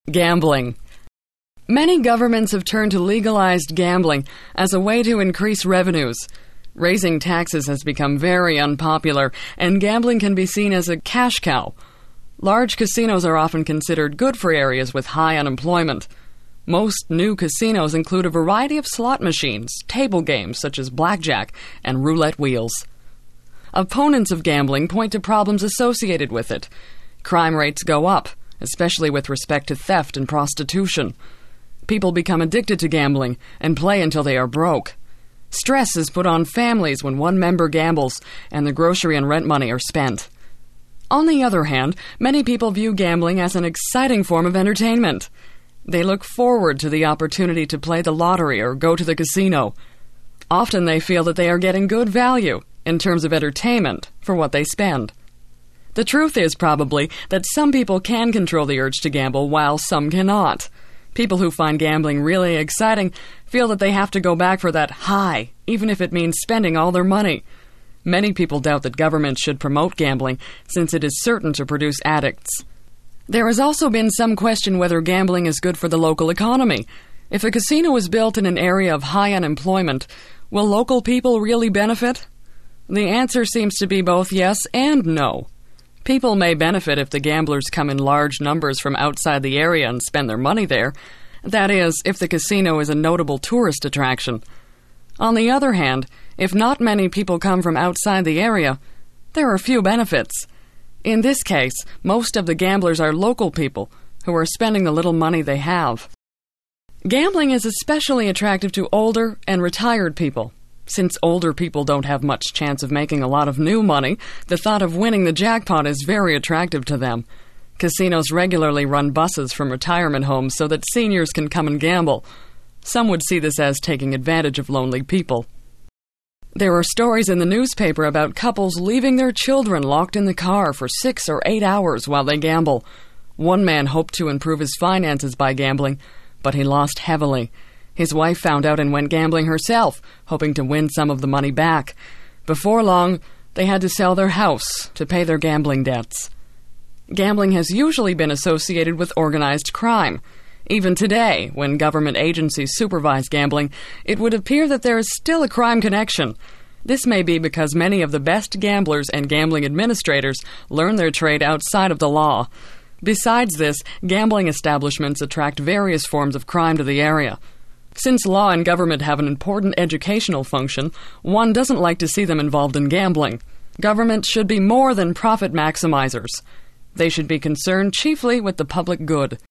Gambling. Many governments have turned to legalized gambling as a way to increase revenues. Raising taxes has become very unpopular, and gambling can be seen as a cash cow. Large casinos are often considered good for areas with high unemployment. Most new casinos include a variety of slot machines, table games such as blackjack, and roulette wheels. Opponents of gambling point to problems associated with it. Crime rates go up, especially with respect to theft and prostitution. People become addicted to gambling and play until they are broke. Stress is put on families when one member gambles and the grocery and rent money are spent. On the other hand, many people view gambling as an exciting form of entertainment. They look forward to the opportunity to play the lottery or go to the casino. Often they feel that they are getting good value in terms of entertainment for what they spend. The truth is probably that some people can control the urge to gamble while some cannot. People who find gambling really exciting feel that they have to go back for that high, even if it means spending all their money. Many people doubt that governments should promote gambling, since it is certain to produce addicts. There has also been some question whether gambling is good for the local economy. If a casino is built in an area of high unemployment, will local people really benefit? The answer seems to be both yes and no. People may benefit if the gamblers come in large numbers from outside the area and spend their money there. That is, if the casino is a notable tourist attraction. On the other hand, if not many people come from outside the area, there are few benefits. In this case, most of the gamblers are local people who are spending the little money they have. Gambling is especially attractive to older and retired people. Since older people don't have much chance of making a lot of new money, the thought of winning the jackpot is very attractive to them. Casinos regularly run buses from retirement homes so that seniors can come and gamble. Some would see this as taking advantage of lonely people. There are stories in the newspaper about couples leaving their children locked in the car for 6 or 8 hours while they gamble. One man hoped to improve his finances by gambling, but he lost heavily. His wife found out and went gambling herself, hoping to win some of the money back. Before long, they had to sell their house to pay their gambling debts. Gambling has usually been associated with organized crime. Even today, when government agencies supervise gambling, it would appear that there is still a crime connection. This may be because many of the best gamblers and gambling administrators learn their trade outside of the law. Besides this, gambling establishments attract various forms of crime to the area. Since law and government have an important educational function, one doesn't like to see them involved in gambling. Government should be more than profit maximizers. They should be concerned chiefly with the public good.